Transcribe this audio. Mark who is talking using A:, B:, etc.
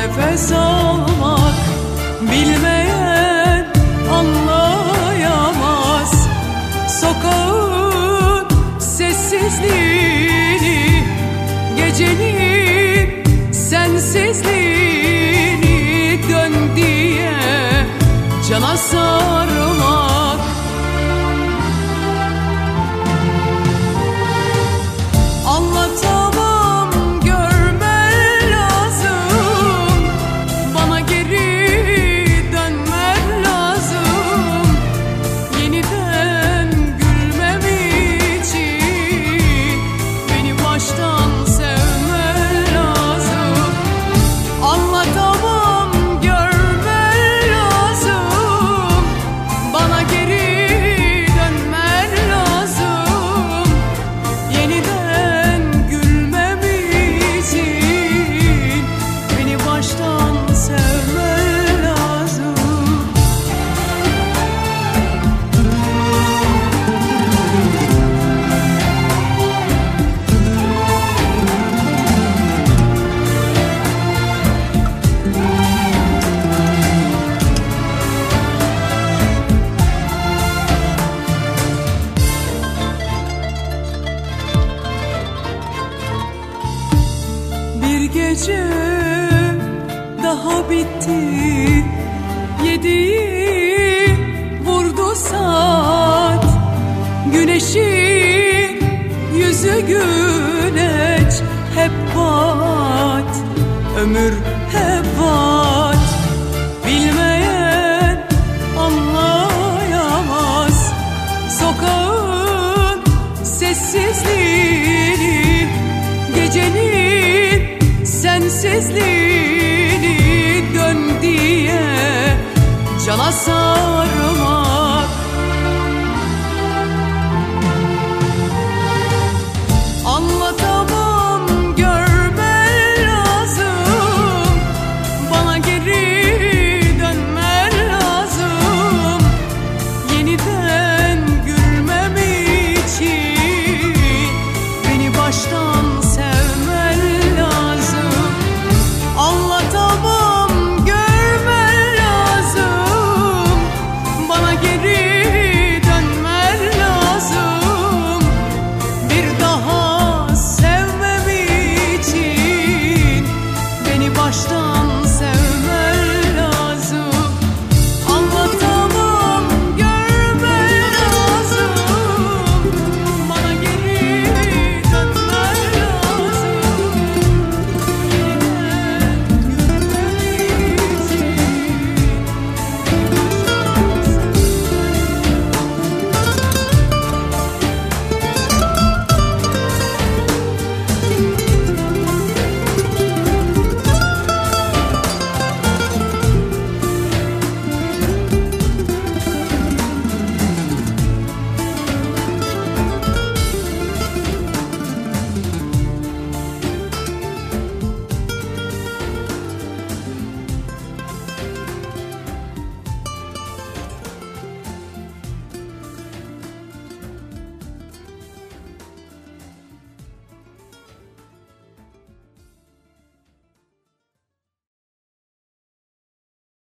A: nefes almak bilmeyen anlayamaz. Sokağın sessizliğini, gecenin sensizliğini, dön diye cana sarmak. Anlatamam, görmen lazım, bana geri dönmen lazım. Yeniden gülmem için beni baştan sevmen lazım. Anlatamam, görmen lazım, bana geri dönmen lazım. Yeniden gülmem için beni baştan sevmen lazım. Bir gece daha bitti, 7'yi vurdu saat. Güneşin yüzü güneş, hep pat, ömür hep pat. Bilmeyen anlayamaz sokağın sessizliğini, gecenin sensizliğini, dön diye cana sar.